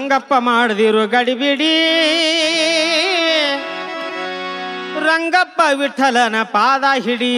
ರಂಗಪ್ಪ ಮಾಡದಿರು ಗಡಿಬಿಡಿ ರಂಗಪ್ಪ ವಿಠಲನ ಪಾದ ಹಿಡಿ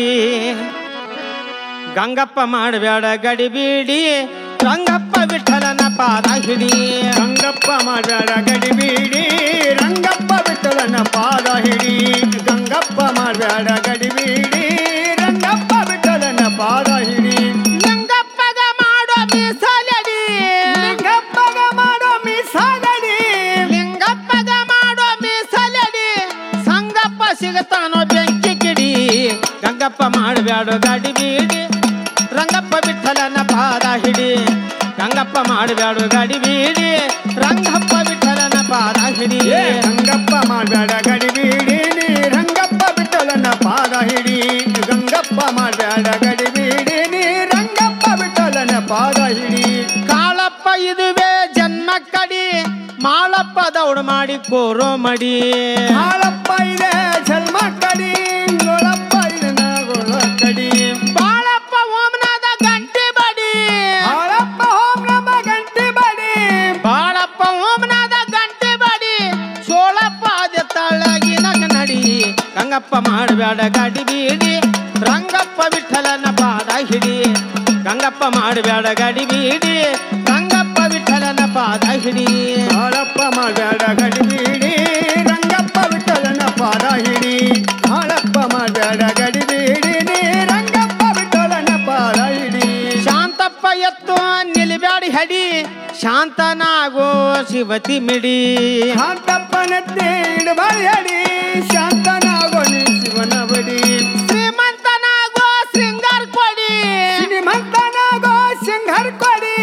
ಗಂಗಪ್ಪ ಮಾಡಬೇಡ ಗಡಿಬಿಡಿ ರಂಗಪ್ಪ ವಿಠಲನ ಪಾದ ಹಿಡಿ ಗಂಗಪ್ಪ ಮಾಡಬೇಡ ಗಡಿಬಿಡಿ ರಂಗಪ್ಪ ವಿಠಲನ ಪಾದ ಹಿಡಿ ಗಂಗಪ್ಪ ಮಾಡಬೇಡ ಗಡಿಬಿಡಿ ರಂಗಪ್ಪ ವಿಠಲನ ಪಾದ ಹಿಡಿ ಲಿಂಗಪ್ಪಗ ಮಾಡೋ ಮೀಸಲಡಿ ಲಿಂಗಪ್ಪಗ ಮಾಡೋ ಮೀಸಲಡಿ ಲಿಂಗಪ್ಪಗ ಮಾಡೋ ಮೀಸಲಡಿ ಸಂಗಪ್ಪ ಸಿಗತಾನೋ ಬೆಂಕಿ ಕಿಡಿ ಗಂಗಪ್ಪ ಮಾಡಬೇಡ ಗಡಿಬಿಡಿ ರಂಗಪ್ಪ ವಿಠಲನ ಪಾದ ಹಿಡಿ ಗಂಗಪ್ಪ ಮಾಡಬೇಡ ಗಡಿಬಿಡಿ ರಂಗಪ್ಪ ವಿಠಲನ ಪಾದ ಹಿಡಿ ಗಂಗಪ್ಪ ಮಾಡಬೇಡ ಗಡಿಬಿಡಿ ನೀ ರಂಗಪ್ಪ ವಿಠಲನ ಪಾದ ಹಿಡಿ ಗಂಗಪ್ಪ ಮಾಡಬೇಡ ಗಡಿಬಿಡಿ ನೀ ರಂಗಪ್ಪ ವಿಠಲನ ಪಾದ ಹಿಡಿ ಕಾಳಪ್ಪ ಇದುವೆ ಜನ್ಮ ಕಡಿ ಮಾಳಪ್ಪ ದೌಡ್ ಮಾಡಿ ಕೋರೋ ಮಡಿ ಹಾಳಪ್ಪ ಇದೆ ಜನ್ಮ ಕಡಿ ಗೋಳಪ್ಪ ಇದೆ ಗೋಳ ಕಡಿ ಬಾಳಪ್ಪ ಓಂನಾದ ಗಂಟೆ ಬಡಿ ಹಾಳಪ್ಪ ಹೋಮ್ ನಮ್ಮ ಗಂಟೆ ಬಡಿ ಬಾಳಪ್ಪ ಓಂನಾದ ಗಂಟೆ ಬಡಿ ಸೋಳಪ್ಪ ಅದ ತಳಗಿನ ನಡಿ ಗಂಗಪ್ಪ ಮಾಡಬೇಡ ಗಡಿಬಿಡಿ ರಂಗಪ್ಪ ವಿಠಲನ ಪಾದ ಹಿಡಿ ಗಂಗಪ್ಪ ಮಾಡಬೇಡ ಗಡಿಬಿಡಿ ರಂಗಪ್ಪ ವಿಠಲನ ಪಾದ ಹಿಡಿ ಹಾಳಪ್ಪ ಮಾಡಬೇಡ ಗಡಿಬಿಡಿ ರಂಗಪ್ಪ ವಿಠಲನ ಪಾದ ಹಿಡಿ ಹಾಳಪ್ಪ ಮಾಡಬೇಡ ಗಡಿಬಿಡಿ ನೀ ರಂಗಪ್ಪ ವಿಠಲನ ಪಾದ ಹಿಡಿ ಶಾಂತಪ್ಪ ಎತ್ತು ನಿಲ್ಬ್ಯಾಡಿ ಹಡಿ ಶಾಂತನಾಗೋ ಶಿವತಿ ಮಿಡಿ ಶಾಂತಪ್ಪನತ್ತೆ ಇಡಬಾರಿ ಹಡಿ ಶಾಂತನಾಗೋ ನೀ ಶಿವನ ಬಡಿ ಶ್ರೀಮಂತನಾಗೋ ಶೃಂಗಾರ ಕೊಡಿ ಶ್ರೀಮಂತನಾಗೋ ಸಿಂಗರ್ ಕೊಡಿ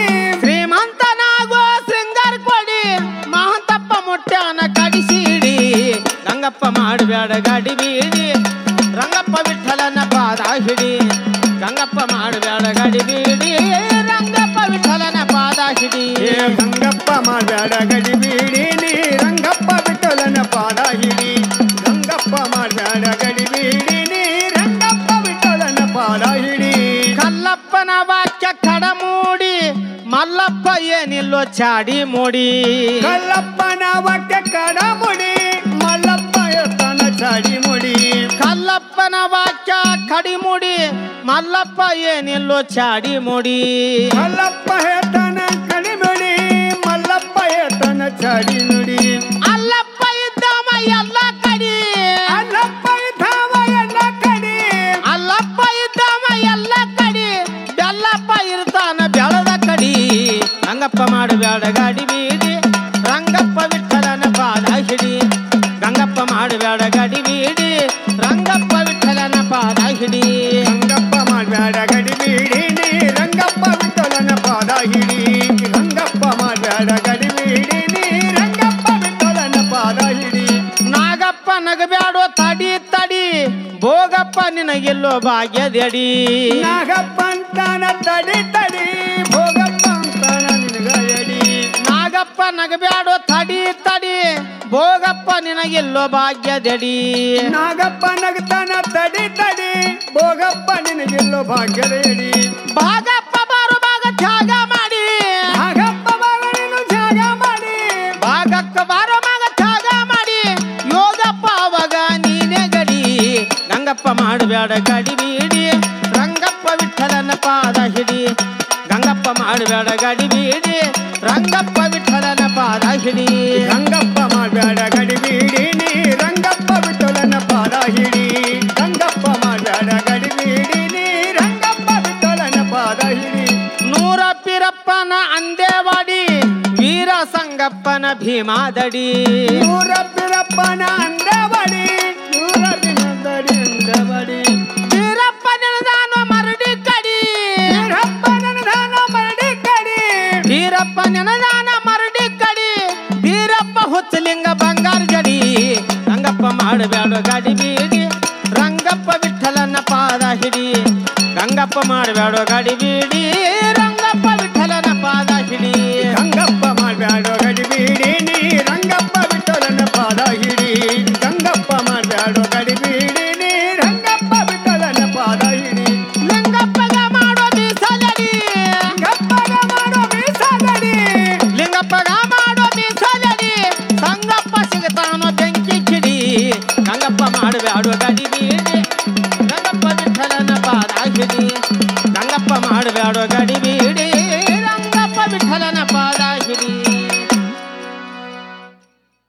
ಶ್ರೀಮಂತನಾಗೋ ಶೃಂಗಾರ ಕೊಡಿ ಮಹಂತಪ್ಪ ಮುಟ್ಟ್ಯಾನ ಕಡಿಸಿಡಿ ಗಂಗಪ್ಪ ಮಾಡಬೇಡ ಗಡಿಬಿಡಿ ರಂಗಪ್ಪ ವಿಠಲನ ಪಾದ ಹಿಡಿ ಗಂಗಪ್ಪ ಮಾಡಬೇಡ ಗಡಿಬಿಡಿ ರಂಗಪ್ಪ ವಿಠಲನ ಪಾದ ಹಿಡಿ ಗಂಗಪ್ಪ ಮಾಡಬೇಡ ಗಡಿಬಿಡಿ ನೀ ರಂಗಪ್ಪ ವಿಠಲನ ಪಾದ ಹಿಡಿ ಗಂಗಪ್ಪ ಮಾಡಬೇಡ ಗಡಿಬಿಡಿ ನೀ ರಂಗಪ್ಪ ವಿಠಲನ ಪಾದ ಹಿಡಿ ಕಲ್ಲಪ್ಪನ ವಾಕ್ಯ ಕಡಮೂಡಿ ಮಲ್ಲಪ್ಪ ಏನಿಲ್ಲೋ ಚಾಡಿ ಮೂಡಿ ಕಲ್ಲಪ್ಪನ ವಾಕ್ಯ ಕಡಮುಡಿ ಮಲ್ಲಪ್ಪ ಎತ್ತನ ಚಾಡಿ ಮುಡಿ ಕಲ್ಲಪ್ಪನ ವಾಕ್ಯ ಕಡಿಮುಡಿ ಮಲ್ಲಪ್ಪ ಏನಿಲ್ಲೋ ಚಾಡಿ ಮೂಡಿ ಕಲ್ಲಪ್ಪ ಎತ್ತನ ಕಡಿಮುಡಿ ಮಲ್ಲಪ್ಪ ಎತ್ತನ ಚಾಡಿ ನುಡಿ ಅಲ್ಲಪ್ಪ ಇದ್ದವ ಎಲ್ಲ ಕಡಿ ಅಲ್ಲಪ್ಪ ಇದ್ದಾವ ಎಲ್ಲ ಕಡಿ ಅಲ್ಲಪ್ಪ ಇದ್ದವ ಎಲ್ಲ ಕಡಿ ಬೆಲ್ಲಪ್ಪ ಇರ್ತಾನ ಬೆಳದ ಕಡಿ ರಂಗಪ್ಪ ಮಾಡಬೇಡ ಗಡಿಬಿಡಿ ರಂಗಪ್ಪ ವಿಠಲನ ಪಾದ ಹಿಡಿ ಗಂಗಪ್ಪ ಮಾಡಬೇಡ ಗಡಿಬಿಡಿ ರಂಗಪ್ಪ ವಿಠಲನ ಪಾದ ಹಿಡಿ ಗಂಗಪ್ಪ ಮಾಡಬೇಡ ಗಡಿಬಿಡಿ ನೀ ರಂಗಪ್ಪ ವಿಠಲನ ಪಾದ ಹಿಡಿ ಗಂಗಪ್ಪ ಮಾಡಬೇಡ ಗಡಿಬಿಡಿ ನೀ ರಂಗಪ್ಪ ವಿಠಲನ ಪಾದ ಹಿಡಿ ನಾಗಪ್ಪ ನಗಬ್ಯಾಡೋ ತಡಿ ತಡಿ ಭೋಗಪ್ಪ ನಿನಗೆಲ್ಲೋ ಭಾಗ್ಯದಡಿ ನಾಗಪ್ಪ ಅಂತಾನ ತಡಿ ತಡಿ ಭೋಗಪ್ಪ ಅಂತಾನ ನಿನಗಯಡಿ ನಾಗಪ್ಪ ನಗಬ್ಯಾಡೋ ತಡಿ ತಡಿ ಭೋಗಪ್ಪ ನಿನಗೆಲ್ಲೋ ಭಾಗ್ಯದಡಿ ನಾಗಪ್ಪ ನಗತಾನ ತಡಿ ತಡಿ ಭೋಗಪ್ಪ ನಿನಗೆಲ್ಲೋ ಭಾಗ್ಯದೇಡಿ ಭಾಗಪ್ಪ ಬಾರು ಭಾಗ ತ್ಯಾಗ ಮಾಡಿ ನಾಗಪ್ಪ ಬಾಗ ನೀನು ಜಾಗ ಮಾಡಿ ಭಾಗಕ್ಕ ಬಾರೋ ಭಾಗ ತ್ಯಾಗ ಮಾಡಿ ಯೋಗಪ್ಪ ಅವಾಗ ನೀನೇ ಗಡಿ ಗಂಗಪ್ಪ ಮಾಡಬೇಡ ಗಡಿಬಿಡಿ ರಂಗಪ್ಪ ವಿಠಲನ ಪಾದ ಹಿಡಿ ಗಂಗಪ್ಪ ಮಾಡಬೇಡ ಗಡಿಬಿಡಿ ರಂಗಪ್ಪ ವಿಠಲನ ಪಾದ ಹಿಡಿ ಗಂಗಪ್ಪ ಮಾಡಬೇಡ ಗಡಿಬಿಡಿ ನೀ ರಂಗಪ್ಪ ವಿಠಲನ ಪಾದ ಹಿಡಿ ಗಂಗಪ್ಪ ಮಾಡಬೇಡ ಗಡಿಬಿಡಿ ನೀ ರಂಗಪ್ಪ ವಿಠಲನ ಪಾದ ಹಿಡಿ ನೂರ ಪಿರಪ್ಪನ ಅಂದೇವಾಡಿ ವೀರ ಸಂಗಪ್ಪನ ಭೀಮಾದಡಿ ನೂರ ಪಿರಪ್ಪನ ಅಂದಬಡಿ ನೂರ ದಿನದಡಿ ಅಂದಬಡಿ ವೀರಪ್ಪ ನೆನದಾನ ಮರಡಿ ಕಡಿ ವೀರಪ್ಪ ನನದಾನ ಮರಡಿ ಕಡಿ ವೀರಪ್ಪ ನೆನದಾನ ಮರಡಿ ಕಡಿ ವೀರಪ್ಪ ಹುಚ್ಚಲಿಂಗ ಬಂಗಾರ ಜಡಿ ರಂಗಪ್ಪ ಮಾಡಬೇಡ ಗಡಿಬಿಡಿ ರಂಗಪ್ಪ ವಿಠಲನ ಪಾದ ಹಿಡಿ ಗಂಗಪ್ಪ ಮಾಡಬೇಡ ಗಡಿಬಿಡಿ ರಂಗಪ್ಪ ವಿಠಲನ ಪಾದ ಹಿಡಿ ಗಂಗಪ್ಪ ಮಾಡಬೇಡ ಗಡಿಬಿಡಿ ನೀ ರಂಗಪ್ಪ ವಿಠಲನ ಪಾದ ಹಿಡಿ ಗಂಗಪ್ಪ ಮಾಡಬೇಡ ಗಡಿಬಿಡಿ ನೀ ರಂಗಪ್ಪ ವಿಠಲನ ಪಾದ ಹಿಡಿ ಲಿಂಗಪ್ಪಗ ಮಾಡೋ ಮೀಸಲಡಿ ಗಪ್ಪಗ ಮಾಡೋ ಮೀಸಲಡಿ ಲಿಂಗಪ್ಪಗ ಮಾಡೋ ಮೀಸ ರಂಗಪ್ಪ ಮಾಡಬೇಡ ಗಡಿಬಿಡಿ